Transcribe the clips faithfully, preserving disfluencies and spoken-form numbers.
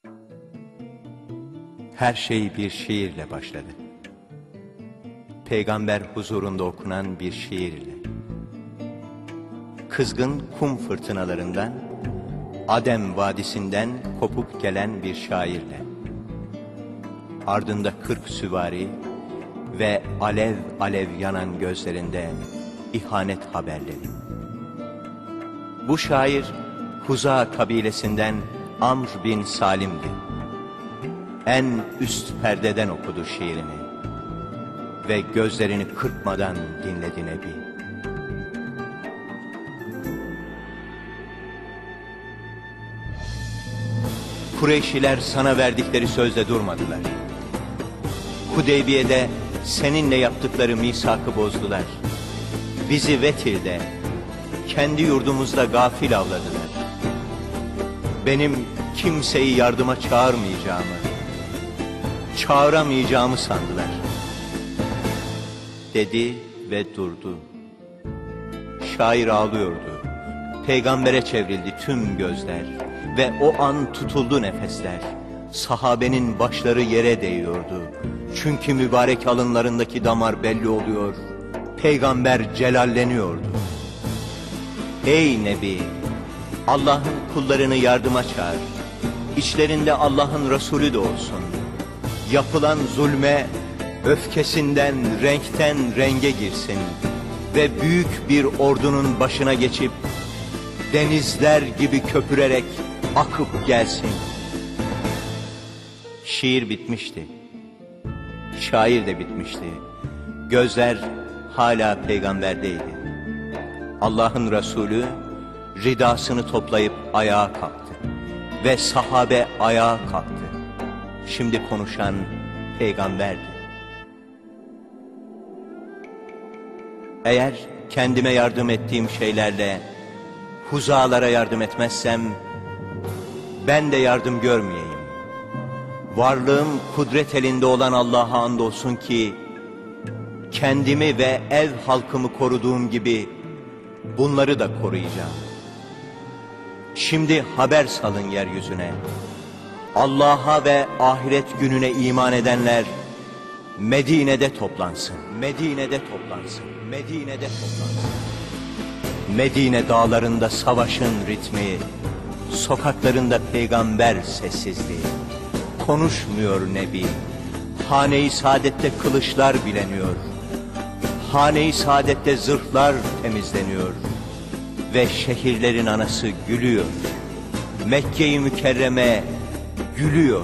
Her şey bir şiirle başladı. Peygamber huzurunda okunan bir şiirle. Kızgın kum fırtınalarından, Adem vadisinden kopup gelen bir şairle. Ardında kırk süvari ve alev alev yanan gözlerinde ihanet haberleri. Bu şair Huza kabilesinden Amr bin Salim'di. En üst perdeden okudu şiirini ve gözlerini kırpmadan dinledi Nebi. Kureyşiler sana verdikleri sözde durmadılar. Hudeybiye'de seninle yaptıkları misakı bozdular. Bizi Vetir'de, kendi yurdumuzda gafil avladılar. Benim kimseyi yardıma çağırmayacağımı, çağıramayacağımı sandılar. Dedi ve durdu. Şair ağlıyordu. Peygambere çevrildi tüm gözler ve o an tutuldu nefesler. Sahabenin başları yere değiyordu. Çünkü mübarek alınlarındaki damar belli oluyor. Peygamber celalleniyordu. Ey Nebi! Allah'ın kullarını yardıma çağır. İçlerinde Allah'ın Resulü de olsun. Yapılan zulme öfkesinden, renkten renge girsin ve büyük bir ordunun başına geçip denizler gibi köpürerek akıp gelsin. Şiir bitmişti. Şair de bitmişti. Gözler hala peygamberdeydi. Allah'ın Resulü ridasını toplayıp ayağa kalktı ve sahabe ayağa kalktı. Şimdi konuşan peygamberdi. Eğer kendime yardım ettiğim şeylerle Huzalara yardım etmezsem, ben de yardım görmeyeyim. Varlığım kudret elinde olan Allah'a andolsun ki, kendimi ve ev halkımı koruduğum gibi, bunları da koruyacağım. Şimdi haber salın yeryüzüne. Allah'a ve ahiret gününe iman edenler, Medine'de toplansın. Medine'de toplansın. Medine'de toplansın. Medine dağlarında savaşın ritmi, sokaklarında peygamber sessizliği. Konuşmuyor Nebi, hane-i saadette kılıçlar bileniyor. Hane-i saadette zırhlar temizleniyor. Ve şehirlerin anası gülüyor. Mekke-i Mükerreme gülüyor.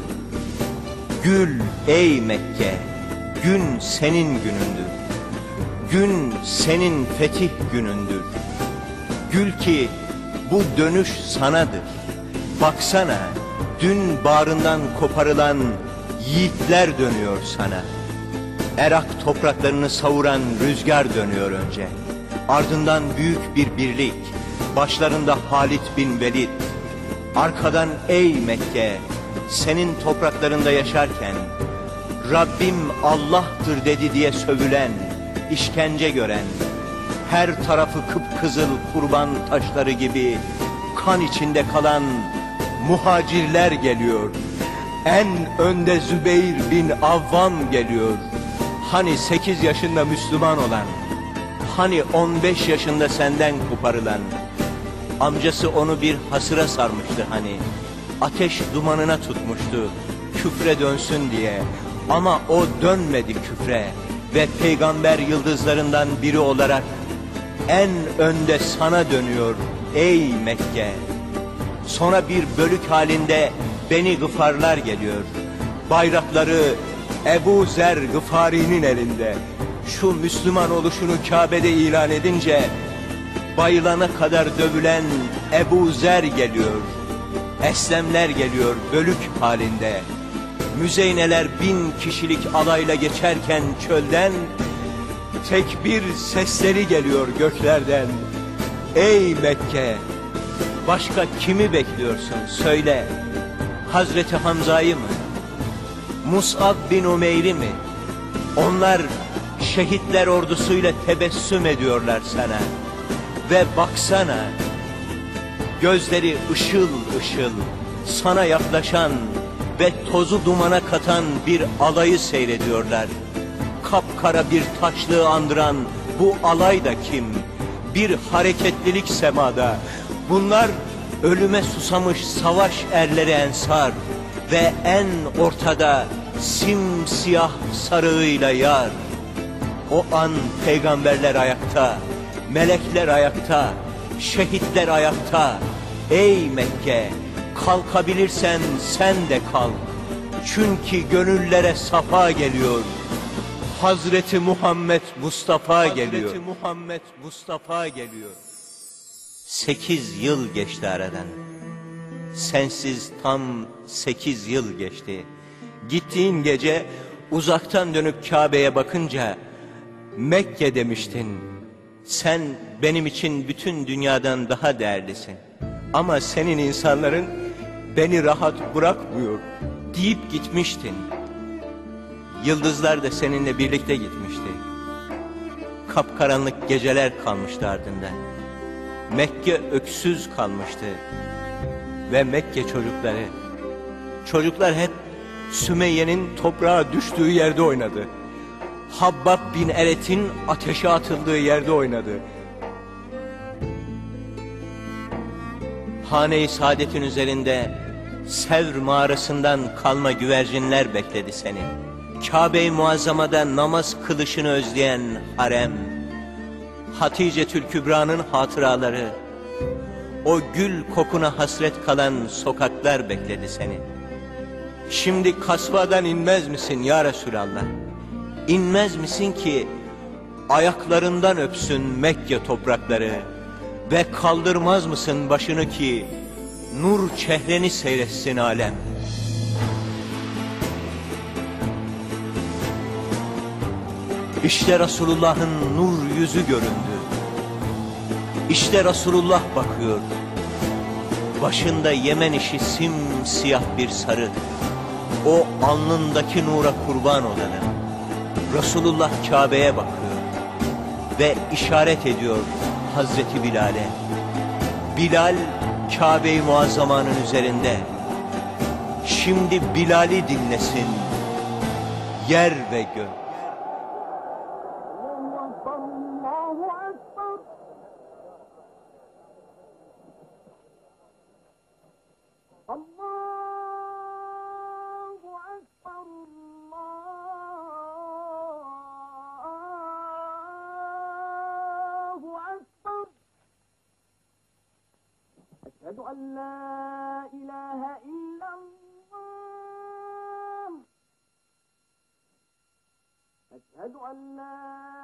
Gül ey Mekke, gün senin günündür. Gün senin fetih günündür. Gül ki bu dönüş sanadır. Baksana, dün bağrından koparılan yiğitler dönüyor sana. Irak topraklarını savuran rüzgar dönüyor önce. Ardından büyük bir birlik, başlarında Halid bin Velid. Arkadan ey Mekke, senin topraklarında yaşarken Rabbim Allah'tır dedi diye sövülen, işkence gören, her tarafı kıpkızıl kurban taşları gibi kan içinde kalan muhacirler geliyor. En önde Zübeyir bin Avvam geliyor. Hani sekiz yaşında Müslüman olan, hani on beş yaşında senden koparılan, amcası onu bir hasıra sarmıştı hani, ateş dumanına tutmuştu küfre dönsün diye, ama o dönmedi küfre ve peygamber yıldızlarından biri olarak en önde sana dönüyor ey Mekke. Sonra bir bölük halinde Beni Gıfarlar geliyor. Bayrakları Ebu Zer Gıfari'nin elinde. Şu Müslüman oluşunu Kabe'de ilan edince bayılana kadar dövülen Ebu Zer geliyor. Eslemler geliyor bölük halinde. Müzeyneler bin kişilik alayla geçerken çölden tekbir sesleri geliyor göklerden. Ey Mekke! Başka kimi bekliyorsun söyle? Hazreti Hamza'yı mı? Mus'ab bin Umeyr'i mi? Onlar şehitler ordusuyla tebessüm ediyorlar sana. Ve baksana, gözleri ışıl ışıl sana yaklaşan ve tozu dumana katan bir alayı seyrediyorlar. Kapkara bir taşlığı andıran bu alay da kim? Bir hareketlilik semada. Bunlar ölüme susamış savaş erleri ensar ve en ortada simsiyah sarığıyla yar. O an peygamberler ayakta, melekler ayakta, şehitler ayakta. Ey Mekke, kalkabilirsen sen de kalk. Çünkü gönüllere safa geliyor. Hazreti Muhammed Mustafa Hazreti geliyor. Hazreti Muhammed Mustafa geliyor. Sekiz yıl geçti aradan. Sensiz tam sekiz yıl geçti. Gittiğin gece uzaktan dönüp Kabe'ye bakınca Mekke demiştin. Sen benim için bütün dünyadan daha değerlisin. Ama senin insanların beni rahat bırakmıyor deyip gitmiştin. Yıldızlar da seninle birlikte gitmişti. Kapkaranlık geceler kalmıştı ardından. Mekke öksüz kalmıştı. Ve Mekke çocukları, çocuklar hep Sümeyye'nin toprağa düştüğü yerde oynadı. Habbab bin Eret'in ateşe atıldığı yerde oynadı. Hane-i Saadet'in üzerinde Sevr mağarasından kalma güvercinler bekledi seni. Kabe-i Muazzama'da namaz kılışını özleyen harem, Hatice-tül Kübra'nın hatıraları, o gül kokuna hasret kalan sokaklar bekledi seni. Şimdi kasvadan inmez misin ya Resulallah? İnmez misin ki ayaklarından öpsün Mekke toprakları ve kaldırmaz mısın başını ki nur çehreni seyretsin alem? İşte Resulullah'ın nur yüzü göründü. İşte Resulullah bakıyor. Başında Yemen işi simsiyah bir sarı. O alnındaki nura kurban olanı. Resulullah Kabe'ye bakıyor ve işaret ediyor Hazreti Bilal'e. Bilal Kabe-i Muazzama'nın üzerinde. Şimdi Bilal'i dinlesin yer ve gök. أشهد أن لا إله إلا الله أشهد أن لا